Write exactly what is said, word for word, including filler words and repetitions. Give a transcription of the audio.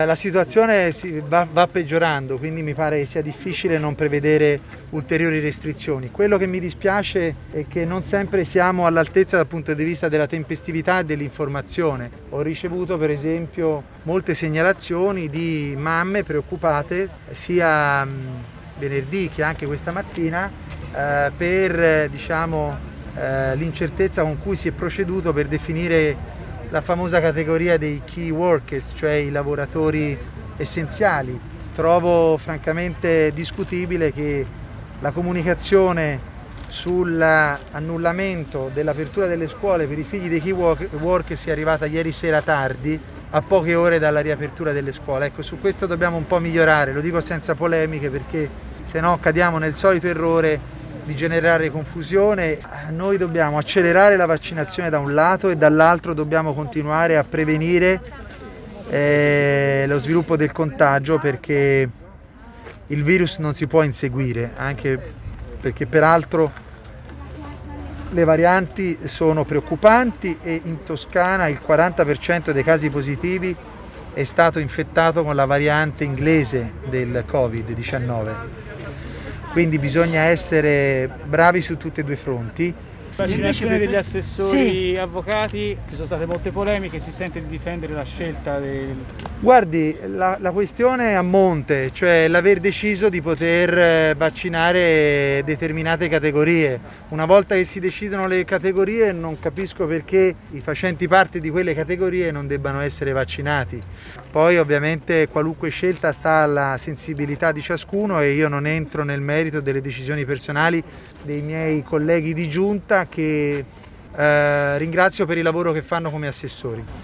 La situazione si va, va peggiorando, quindi mi pare sia difficile non prevedere ulteriori restrizioni. Quello che mi dispiace è che non sempre siamo all'altezza dal punto di vista della tempestività e dell'informazione. Ho ricevuto per esempio molte segnalazioni di mamme preoccupate sia venerdì che anche questa mattina eh, per diciamo, eh, l'incertezza con cui si è proceduto per definire la famosa categoria dei key workers, cioè i lavoratori essenziali. Trovo francamente discutibile che la comunicazione sull'annullamento dell'apertura delle scuole per i figli dei key workers sia arrivata ieri sera tardi, a poche ore dalla riapertura delle scuole. Ecco, su questo dobbiamo un po' migliorare, lo dico senza polemiche perché se no cadiamo nel solito errore di generare confusione. Noi dobbiamo accelerare la vaccinazione da un lato e dall'altro dobbiamo continuare a prevenire eh, lo sviluppo del contagio, perché il virus non si può inseguire, anche perché peraltro le varianti sono preoccupanti e in Toscana il quaranta per cento dei casi positivi è stato infettato con la variante inglese del covid diciannove. Quindi bisogna essere bravi su tutti e due i fronti. Vaccinazione degli assessori sì. Avvocati, ci sono state molte polemiche, si sente di difendere la scelta del... Guardi, la, la questione è a monte, cioè l'aver deciso di poter vaccinare determinate categorie. Una volta che si decidono le categorie non capisco perché i facenti parte di quelle categorie non debbano essere vaccinati. Poi ovviamente qualunque scelta sta alla sensibilità di ciascuno e io non entro nel merito delle decisioni personali dei miei colleghi di giunta che eh, ringrazio per il lavoro che fanno come assessori.